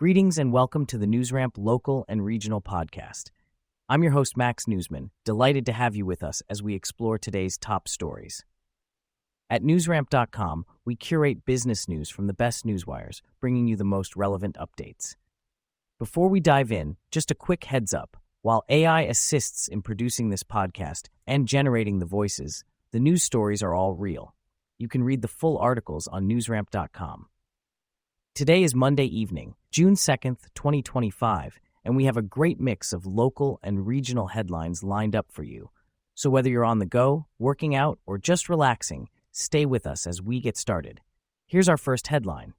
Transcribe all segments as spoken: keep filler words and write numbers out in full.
Greetings and welcome to the NewsRamp local and regional podcast. I'm your host, Max Newsman, delighted to have you with us as we explore today's top stories. At newsramp dot com, we curate business news from the best newswires, bringing you the most relevant updates. Before we dive in, just a quick heads up. While A I assists in producing this podcast and generating the voices, the news stories are all real. You can read the full articles on newsramp dot com. Today is Monday evening, June second, twenty twenty-five, and we have a great mix of local and regional headlines lined up for you. So whether you're on the go, working out, or just relaxing, stay with us as we get started. Here's our first headline.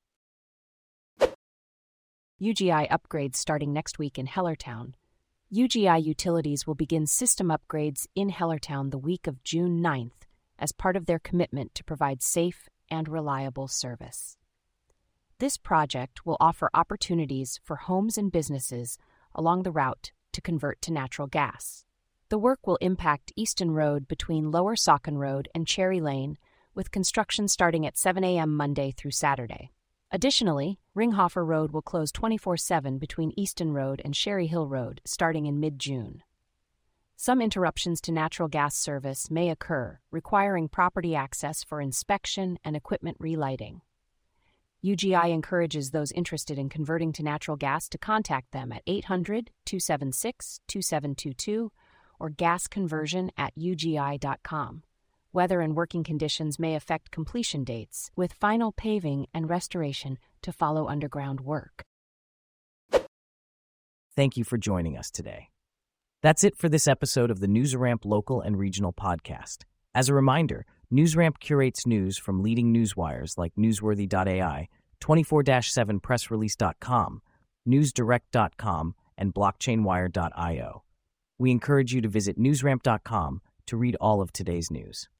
U G I upgrades starting next week in Hellertown. U G I Utilities will begin system upgrades in Hellertown the week of June ninth as part of their commitment to provide safe and reliable service. This project will offer opportunities for homes and businesses along the route to convert to natural gas. The work will impact Easton Road between Lower Saucon Road and Cherry Lane, with construction starting at seven a.m. Monday through Saturday. Additionally, Ringhofer Road will close twenty-four seven between Easton Road and Sherry Hill Road starting in mid-June. Some interruptions to natural gas service may occur, requiring property access for inspection and equipment relighting. U G I encourages those interested in converting to natural gas to contact them at eight hundred, two seven six, two seven two two or gasconversion at u g i dot com. Weather and working conditions may affect completion dates, with final paving and restoration to follow underground work. Thank you for joining us today. That's it for this episode of the NewsRamp local and regional podcast. As a reminder, NewsRamp curates news from leading newswires like newsworthy dot a i, twenty-four seven press release dot com, news direct dot com, and blockchain wire dot io. We encourage you to visit newsramp dot com to read all of today's news.